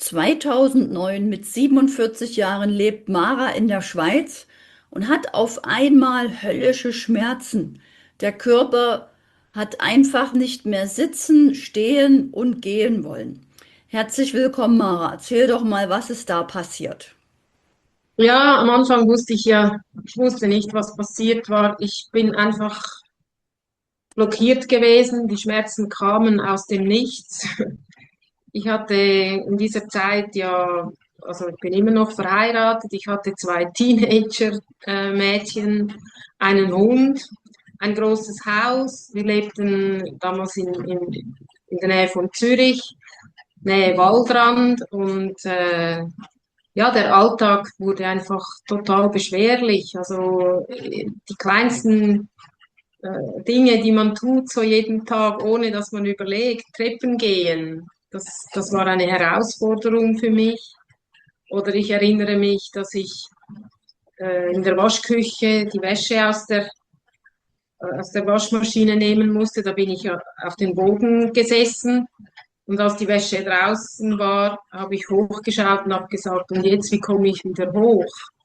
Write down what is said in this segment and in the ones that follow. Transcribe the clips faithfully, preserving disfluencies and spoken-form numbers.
zweitausendneun mit siebenundvierzig Jahren lebt Mara in der Schweiz und hat auf einmal höllische Schmerzen. Der Körper hat einfach nicht mehr sitzen, stehen und gehen wollen. Herzlich willkommen, Mara. Erzähl doch mal, was ist da passiert? Ja, am Anfang wusste ich ja, ich wusste nicht, was passiert war. Ich bin einfach blockiert gewesen. Die Schmerzen kamen aus dem Nichts. Ich hatte in dieser Zeit ja, also ich bin immer noch verheiratet. Ich hatte zwei Teenager-Mädchen, einen Hund, ein großes Haus. Wir lebten damals in, in, in der Nähe von Zürich, Nähe Waldrand und äh, ja, der Alltag wurde einfach total beschwerlich. Also äh, die kleinsten äh, Dinge, die man tut, so jeden Tag, ohne dass man überlegt, Treppen gehen, das, das war eine Herausforderung für mich. Oder ich erinnere mich, dass ich äh, in der Waschküche die Wäsche aus der, äh, aus der Waschmaschine nehmen musste. Da bin ich ja auf den Boden gesessen. Und als die Wäsche draußen war, habe ich hochgeschaut und habe gesagt, und jetzt, wie komme ich wieder hoch?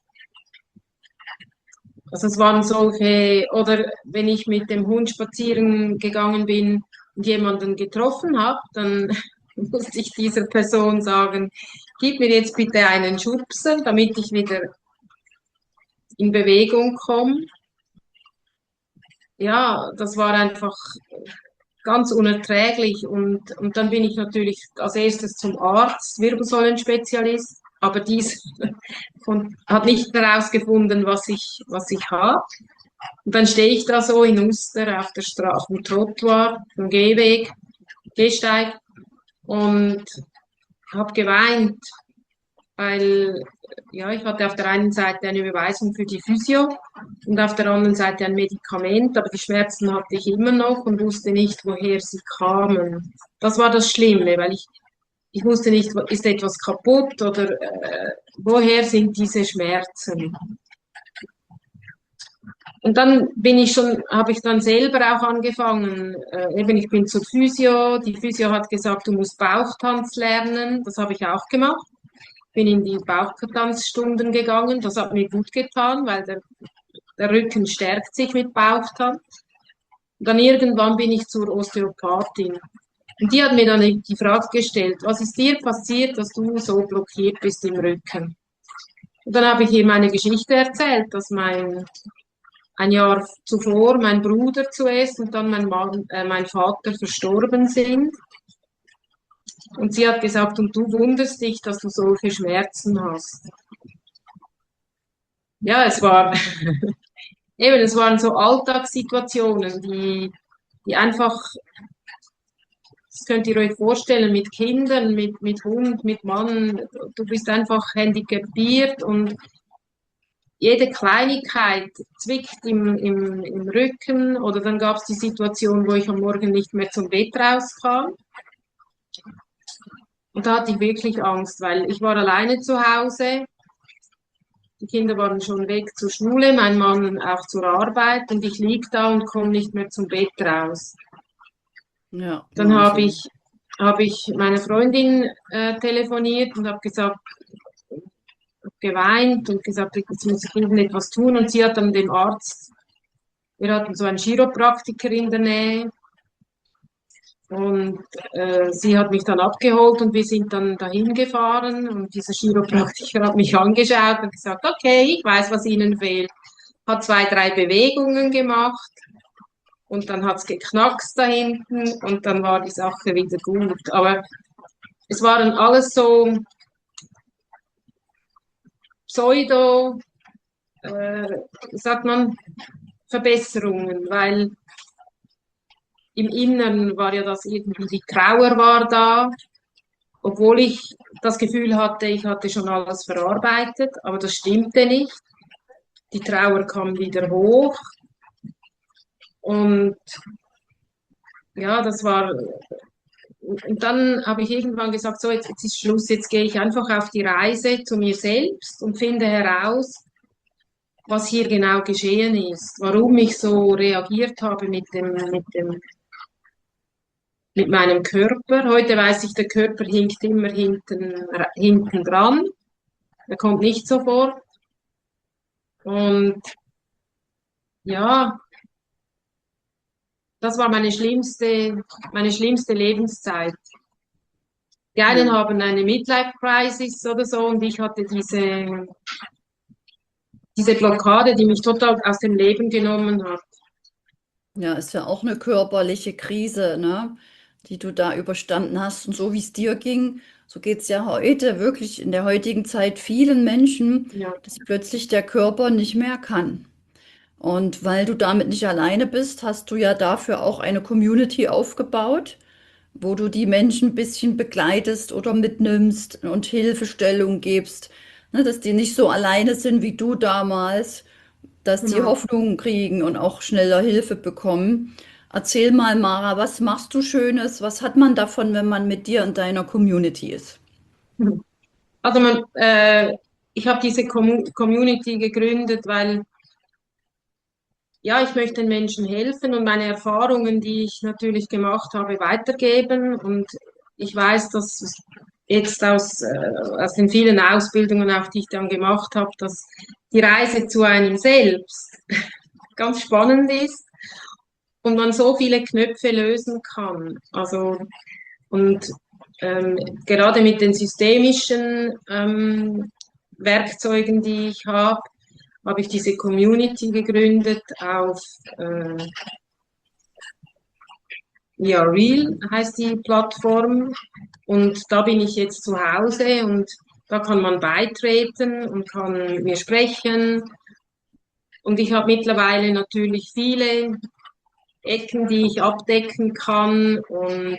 Also es waren solche, oder wenn ich mit dem Hund spazieren gegangen bin und jemanden getroffen habe, dann musste ich dieser Person sagen, gib mir jetzt bitte einen Schubser, damit ich wieder in Bewegung komme. Ja, das war einfach ganz unerträglich. Und, und dann bin ich natürlich als erstes zum Arzt, Wirbelsäulenspezialist, aber dies von, hat nicht herausgefunden, was ich, was ich habe. Und dann stehe ich da so in Uster auf der Straße, auf dem Trottoir, vom Gehweg, Gehsteig und habe geweint, weil ja, ich hatte auf der einen Seite eine Überweisung für die Physio und auf der anderen Seite ein Medikament, aber die Schmerzen hatte ich immer noch und wusste nicht, woher sie kamen. Das war das Schlimme, weil ich, ich wusste nicht, ist etwas kaputt oder äh, woher sind diese Schmerzen? Und dann bin ich schon, habe ich dann selber auch angefangen, äh, eben ich bin zur Physio, die Physio hat gesagt, du musst Bauchtanz lernen, das habe ich auch gemacht, bin in die Bauchtanzstunden gegangen, das hat mir gut getan, weil der, der Rücken stärkt sich mit Bauchtanz. Und dann irgendwann bin ich zur Osteopathin. Und die hat mir dann die Frage gestellt, was ist dir passiert, dass du so blockiert bist im Rücken? Und dann habe ich ihr meine Geschichte erzählt, dass mein ein Jahr zuvor mein Bruder zuerst und dann mein Mann, äh, mein Vater verstorben sind. Und sie hat gesagt, und du wunderst dich, dass du solche Schmerzen hast. Ja, es war, eben, es waren so Alltagssituationen, die, die einfach, das könnt ihr euch vorstellen, mit Kindern, mit, mit Hund, mit Mann, du bist einfach handicapiert und jede Kleinigkeit zwickt im, im, im Rücken oder dann gab es die Situation, wo ich am Morgen nicht mehr zum Bett rauskam. Und da hatte ich wirklich Angst, weil ich war alleine zu Hause. Die Kinder waren schon weg zur Schule, mein Mann auch zur Arbeit und ich lieg da und komme nicht mehr zum Bett raus. Ja, Dann habe Wahnsinn. ich, habe ich meine Freundin äh, telefoniert und habe gesagt, geweint und gesagt, jetzt muss ich irgendetwas tun. Und sie hat dann dem Arzt, wir hatten so einen Chiropraktiker in der Nähe, und äh, sie hat mich dann abgeholt und wir sind dann dahin gefahren und dieser Chiropraktiker hat mich angeschaut und gesagt, okay, ich weiß, was Ihnen fehlt. Hat zwei, drei Bewegungen gemacht und dann hat's geknackst da hinten und dann war die Sache wieder gut. Aber es waren alles so Pseudo, äh, sagt man, Verbesserungen, weil im Inneren war ja das irgendwie, die Trauer war da, obwohl ich das Gefühl hatte, ich hatte schon alles verarbeitet, aber das stimmte nicht. Die Trauer kam wieder hoch und ja, das war, und dann habe ich irgendwann gesagt, so, jetzt, jetzt ist Schluss, jetzt gehe ich einfach auf die Reise zu mir selbst und finde heraus, was hier genau geschehen ist, warum ich so reagiert habe mit dem, mit dem mit meinem Körper. Heute weiß ich, der Körper hinkt immer hinten, hinten dran. Er kommt nicht sofort. Und ja, das war meine schlimmste, meine schlimmste Lebenszeit. Die einen Ja. haben eine Midlife-Crisis oder so und ich hatte diese, diese Blockade, die mich total aus dem Leben genommen hat. Ja, ist ja auch eine körperliche Krise, ne, die du da überstanden hast. Und so wie es dir ging, so geht es ja heute wirklich in der heutigen Zeit vielen Menschen, Ja, dass plötzlich der Körper nicht mehr kann. Und weil du damit nicht alleine bist, hast du ja dafür auch eine Community aufgebaut, wo du die Menschen ein bisschen begleitest oder mitnimmst und Hilfestellung gibst, ne, dass die nicht so alleine sind wie du damals, dass die genau. Hoffnung kriegen und auch schneller Hilfe bekommen. Erzähl mal, Mara, was machst du Schönes? Was hat man davon, wenn man mit dir in deiner Community ist? Also man, äh, ich habe diese Commu- Community gegründet, weil ja, ich möchte den Menschen helfen und meine Erfahrungen, die ich natürlich gemacht habe, weitergeben. Und ich weiß, dass es jetzt aus, äh, aus den vielen Ausbildungen, auch die ich dann gemacht habe, dass die Reise zu einem selbst ganz spannend ist und man so viele Knöpfe lösen kann. Also und ähm, gerade mit den systemischen ähm, Werkzeugen, die ich habe, habe ich diese Community gegründet auf äh, ja, Real heißt die Plattform und da bin ich jetzt zu Hause und da kann man beitreten und kann mir sprechen und ich habe mittlerweile natürlich viele Ecken, die ich abdecken kann und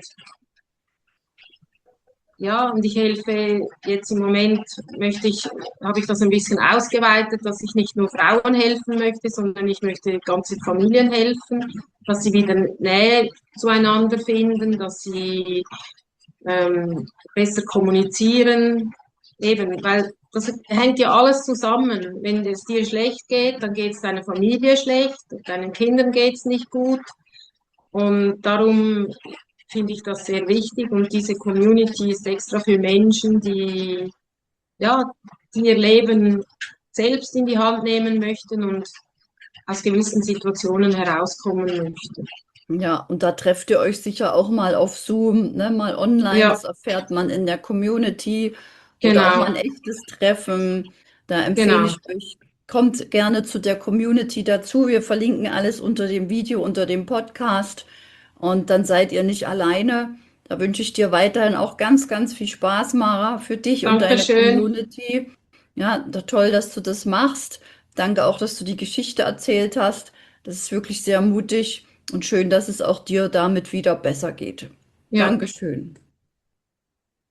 ja, und ich helfe jetzt im Moment, möchte ich, habe ich das ein bisschen ausgeweitet, dass ich nicht nur Frauen helfen möchte, sondern ich möchte ganze Familien helfen, dass sie wieder Nähe zueinander finden, dass sie ähm, besser kommunizieren. Eben, weil das hängt ja alles zusammen. Wenn es dir schlecht geht, dann geht es deiner Familie schlecht, deinen Kindern geht es nicht gut. Und darum finde ich das sehr wichtig und diese Community ist extra für Menschen, die, ja, die ihr Leben selbst in die Hand nehmen möchten und aus gewissen Situationen herauskommen möchten. Ja, und da trefft ihr euch sicher auch mal auf Zoom, ne, mal online. Ja, Das erfährt man in der Community oder auch mal genau, ein echtes Treffen. Da empfehle genau. ich euch, kommt gerne zu der Community dazu. Wir verlinken alles unter dem Video, unter dem Podcast. Und dann seid ihr nicht alleine. Da wünsche ich dir weiterhin auch ganz, ganz viel Spaß, Mara, für dich und deine Dankeschön. Community. Ja, da- toll, dass du das machst. Danke auch, dass du die Geschichte erzählt hast. Das ist wirklich sehr mutig und schön, dass es auch dir damit wieder besser geht. Ja. Dankeschön.